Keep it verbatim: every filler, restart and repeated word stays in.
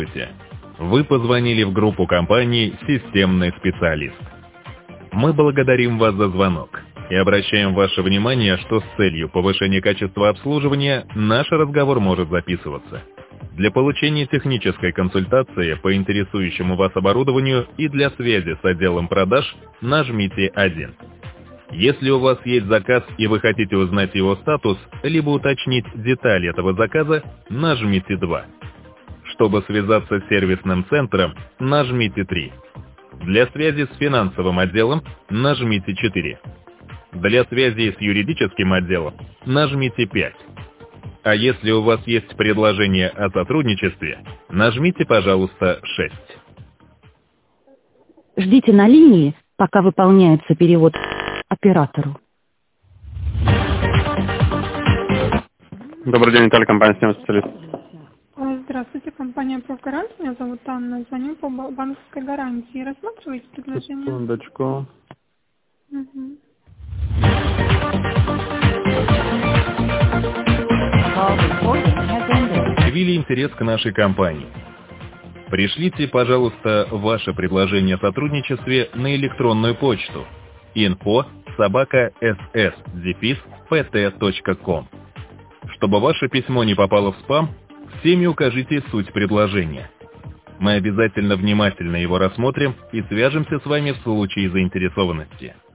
Вы позвонили в группу компании «Системный специалист». Мы благодарим вас за звонок и обращаем ваше внимание, что с целью повышения качества обслуживания наш разговор может записываться. Для получения технической консультации по интересующему вас оборудованию и для связи с отделом продаж нажмите один. Если у вас есть заказ и вы хотите узнать его статус, либо уточнить детали этого заказа, нажмите два. Чтобы связаться с сервисным центром, нажмите три. Для связи с финансовым отделом нажмите четыре. Для связи с юридическим отделом нажмите пять. А если у вас есть предложение о сотрудничестве, нажмите, пожалуйста, шесть. Ждите на линии, пока выполняется перевод оператору. Добрый день, Виталий, компания «Системный специалист». Здравствуйте, компания «Профгарант». Меня зовут Анна. Звоню по банковской гарантии. Рассматриваете предложение? Секундочку. Угу. Проявили интерес к нашей компании. Пришлите, пожалуйста, ваше предложение о сотрудничестве на электронную почту инфо собака эс эс дефис пэ тэ точка ком. Чтобы ваше письмо не попало в спам, всеми укажите суть предложения. Мы обязательно внимательно его рассмотрим и свяжемся с вами в случае заинтересованности.